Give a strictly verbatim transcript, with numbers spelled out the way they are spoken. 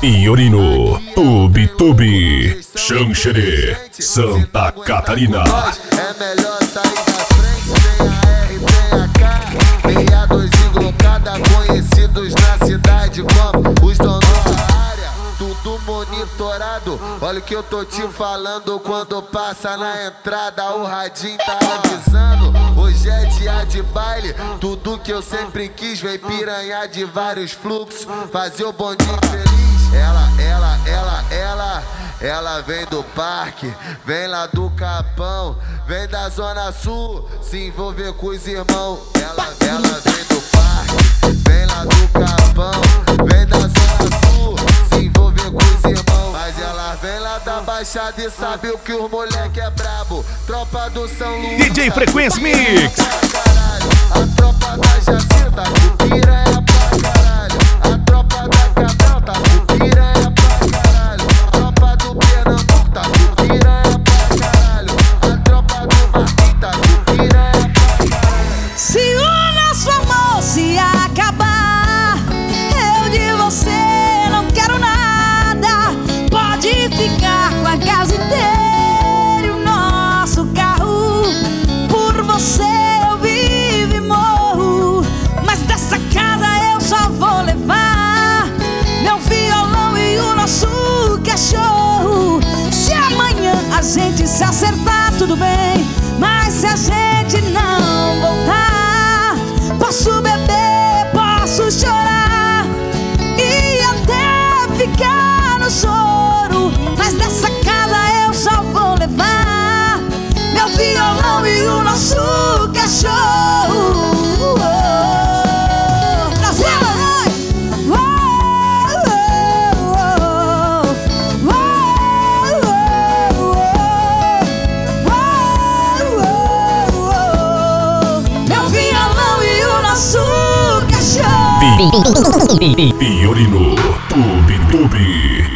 Iorino, Tubi Tubi, Xanxerê, Santa Catarina. É melhor sair da frente, vem a R, vem a K, vem a dois englocada, conhecidos na cidade como os donos da área. Tudo monitorado, olha o que eu tô te falando. Quando passa na entrada, o radinho tá avisando. Hoje é dia de baile, tudo que eu sempre quis. Vem piranha de vários fluxos, fazer o bondinho feliz. Ela, ela, ela, ela, ela vem do parque, vem lá do Capão, vem da Zona Sul, se envolver com os irmãos. Ela, ela vem do parque, vem lá do Capão, vem da Zona Sul, se envolver com os irmãos. Mas ela vem lá da Baixada e sabe o que os moleque é brabo. Tropa do São Luís, D J Frequency Mix. A tropa da Jacinta, com piranha pra caralho. A tropa da Cabral tá com piranha pra caralho. A tropa do Pernambuco tá com piranha pra caralho. A tropa do Martim tá com piranha pra caralho. Se o nosso amor se acabar, eu de você não quero nada. Pode ficar com a casa inteira e o nosso carro. Por você eu vivo e morro, mas dessa casa eu só vou levar meu violão e o nosso cachorro. Se amanhã a gente se acertar, tudo bem, mas se a gente não voltar, posso beber, posso chorar e até ficar no choro, mas dessa casa eu só vou levar meu violão e o nosso cachorro. Iorino, Tubi Tubi.